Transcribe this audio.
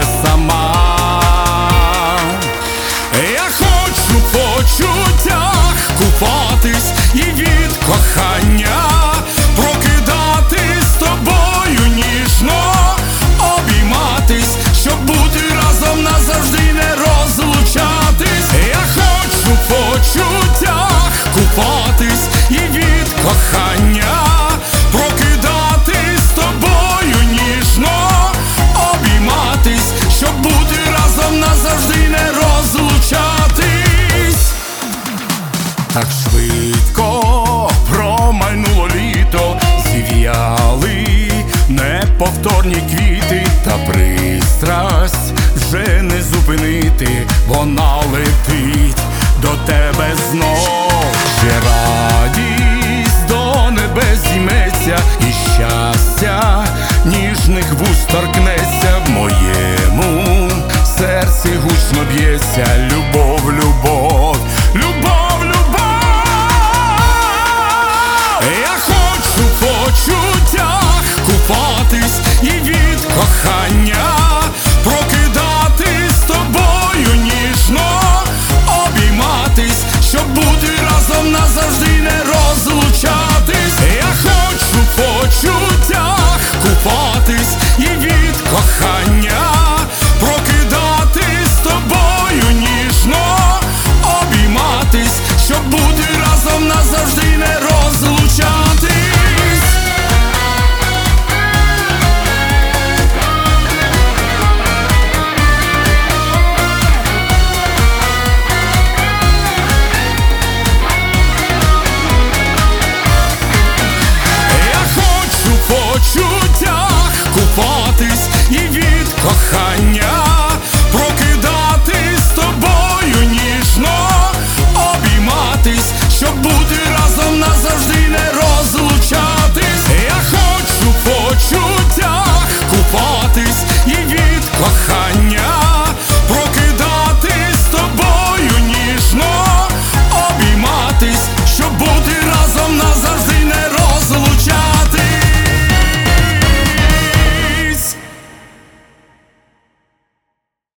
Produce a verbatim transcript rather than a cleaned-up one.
сама. Я хочу в почуттях купатись і від кохання прокидатись з тобою ніжно, обійматись, щоб бути разом назавжди, не розлучатись. Я хочу в почуттях купатись і від кохання прокидатись з тобою ніжно, обійматись, щоб бути разом назавжди, не розлучатись. Так швидко промайнуло літо, зів'яли неповторні квіти, та пристрасть вже не зупинити, вона летить до тебе знов. Ще радість до небес зійметься, і щастя ніжних вуст торкнеться.